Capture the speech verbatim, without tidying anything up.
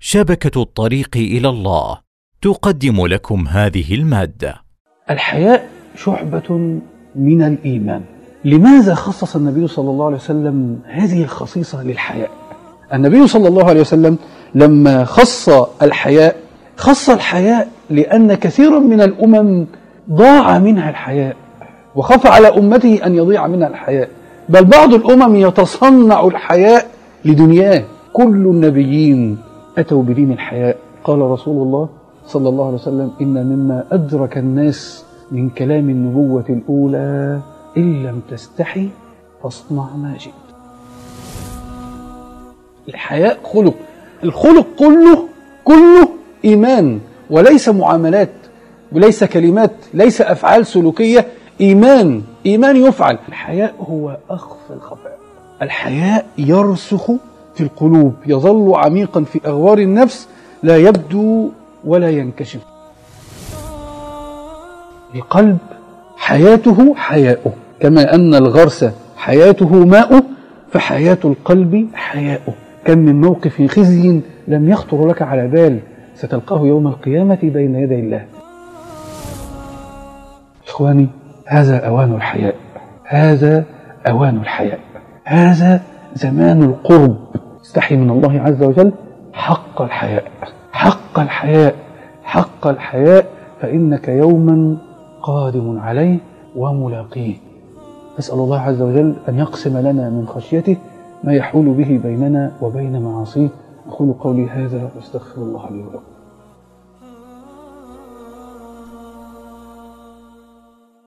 شبكة الطريق إلى الله تقدم لكم هذه المادة. الحياء شعبة من الإيمان. لماذا خصص النبي صلى الله عليه وسلم هذه الخصيصة للحياء؟ النبي صلى الله عليه وسلم لما خص الحياء خص الحياء لأن كثيرا من الأمم ضاع منها الحياء، وخاف على أمته أن يضيع منها الحياء، بل بعض الأمم يتصنع الحياء لدنياه. كل النبيين أتوا بدين الحياء. قال رسول الله صلى الله عليه وسلم: إن مما أدرك الناس من كلام النبوة الأولى إن لم تستحي فاصنع ما شئت. الحياء خلق، الخلق كله كله إيمان، وليس معاملات، وليس كلمات، ليس أفعال سلوكية، إيمان إيمان يفعل. الحياء هو أخفى الخفاء. الحياء يرسخ في القلوب، يظل عميقا في أغوار النفس، لا يبدو ولا ينكشف. القلب حياته حياؤه، كما أن الغرس حياته ماؤه، فحياة القلب حياؤه. كم من موقف خزي لم يخطر لك على بال ستلقاه يوم القيامة بين يدي الله. إخواني، هذا أوان الحياء، هذا أوان الحياء، هذا زمان القرب. استحي من الله عز وجل حق الحياء، حق الحياء، حق الحياء، فإنك يوما قادم عليه وملاقيه. نسأل الله عز وجل أن يقسم لنا من خشيته ما يحول به بيننا وبين معاصيه. أقول قولي هذا واستغفر الله لي ولكم.